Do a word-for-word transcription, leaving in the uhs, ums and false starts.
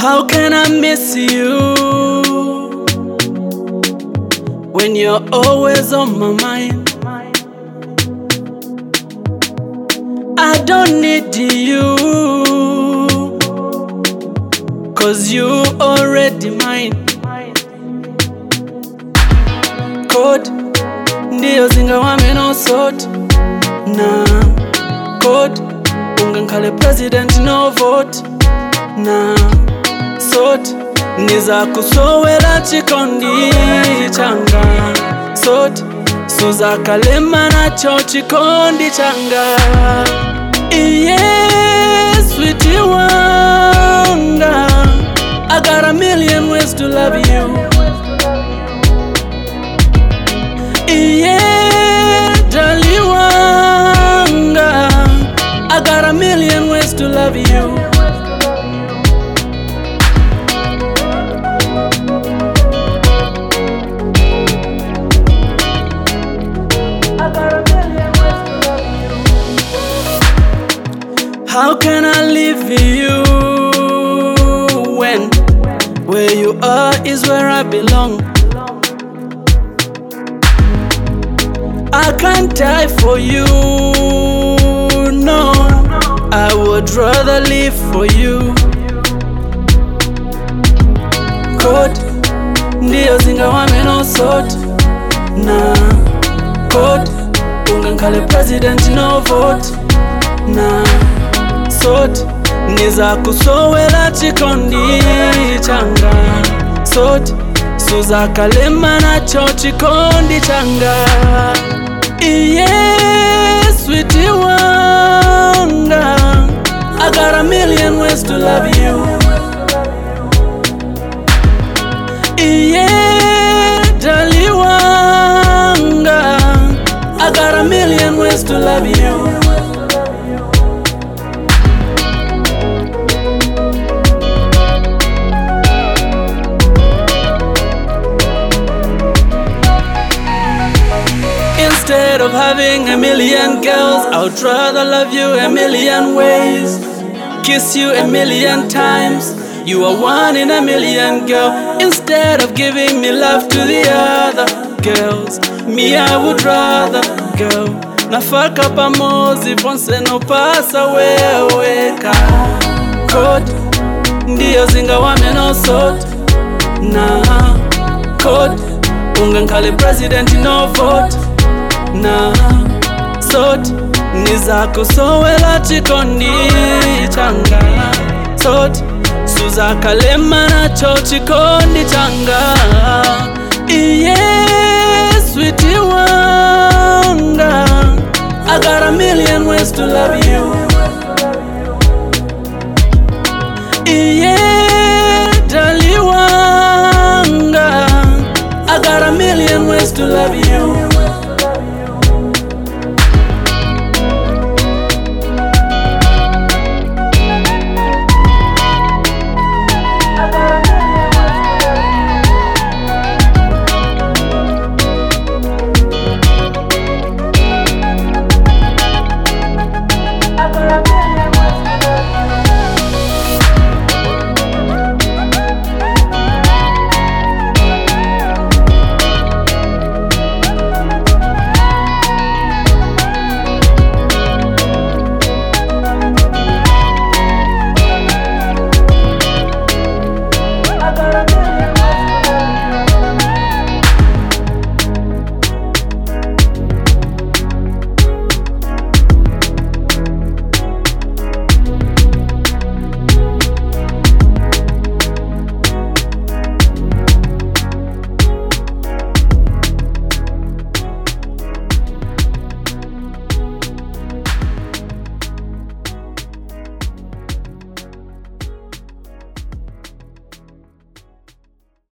How can I miss you when you're always on my mind? I don't need you, cause you already mine. Code ndiyo zinga wame no sort na code ungankale president no vote na sort niza kusowela chikondi changa sort suza kalema nacho chikondi changa. Yes, sweetie wanga, I got a million ways to love you. Yeah, darling wanga, I got a million ways to love you. How can I leave you when where you are is where I belong? I can't die for you, no, I would rather live for you. Code ndiyo zinga wame no sort na code ungankale president no vote na sort niza kusowela chikondi changa sort suza kalema nacho chikondi changa. Yes, sweetie wanga, I got a million ways to love you. Yeah, darling wanga, I got a million ways to love you. Instead of having a million girls, I would rather love you a million ways, kiss you a million times. You are one in a million, girl. Instead of giving me love to the other girls, me I would rather, girl. Nafaka pamozi ponse no pasa weweka. Code ndiyo zinga wame no sort na code ungankale president no vote na sort niza kusowela chikondi changa sort suza kalema nacho chikondi changa. Yes, sweetie wanga, I got a million ways to love you. Yeah, darling wanga, I got a million ways to love you.